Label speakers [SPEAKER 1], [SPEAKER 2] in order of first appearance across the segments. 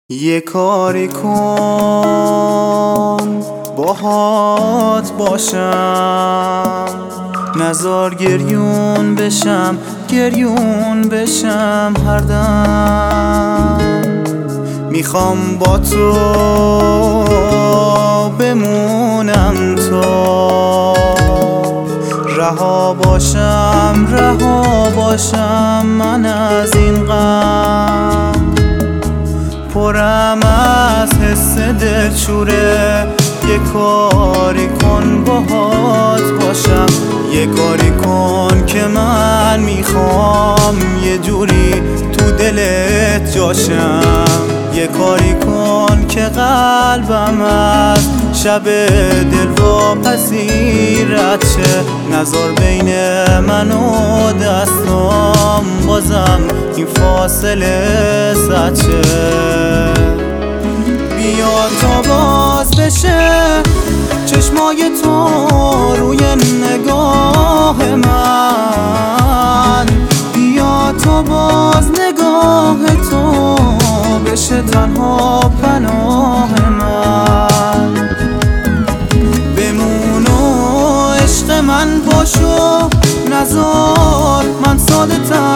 [SPEAKER 1] یه کاری کن باهات باشم، نزار گریون بشم هر دم. میخوام با تو بمونم تا رها باشم من از این غم. پرم از حس دلشوره، یه کاری کن باهات باشم، یه کاری کن که من میخوام یه جوری تو دلت جاشم. یه کاری کن که قلبم از شب دلواپسی رد شه، نذار بین من و دستام بازم این فاصله زد شه. بیا تا باز بشه چشمای تو روی نگاه من، بیا تا باز نگاه تو بشه تنها پناه من. بمون و عشق من باشو، نذار من ساده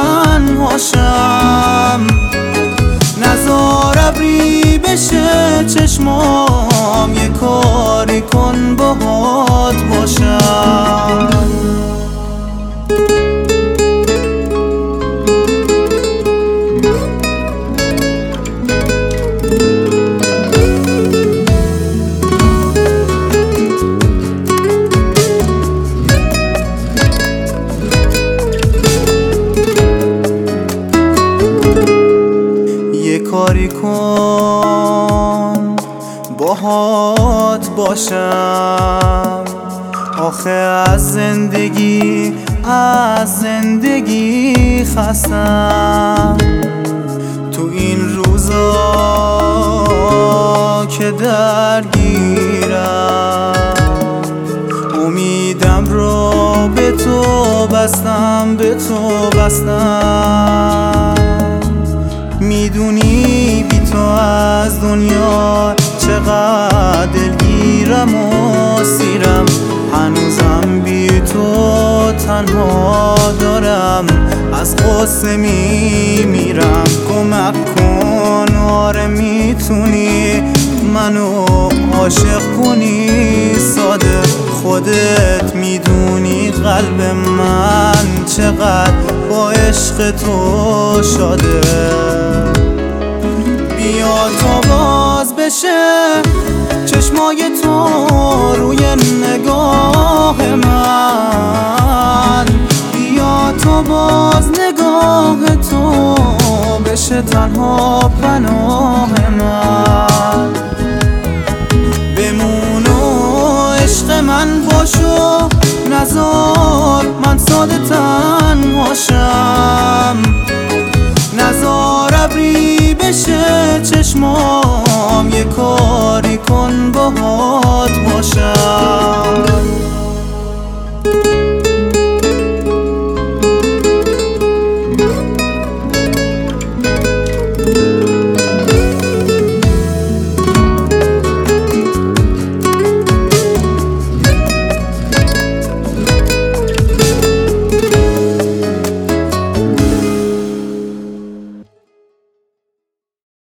[SPEAKER 1] تنهاشم، نذار ابری بشه چشمام، یه کاری کن باهات باشم. کاری کن باهات باشم، آخه از زندگی خستم. تو این روزا که درگیرم، امیدم رو به تو بستم. میدونی بی تو از دنیا چقدر دلگیرم و سیرم، هنوزم بی تو تنها دارم از غصه میمیرم. کمک کن آره میتونی منو عاشق کنی ساده، خودت میدونی قلب من چقدر با عشق تو شاده. بیا تا باز بشه چشمای تو روی نگاه من، بیا تا باز نگاه تو بشه تنها پناه من. بمون و عشق من باشو، نذار من ساده تنهاشم، نذار ابری بشه چشمام، یه کاری کن باهات باشم.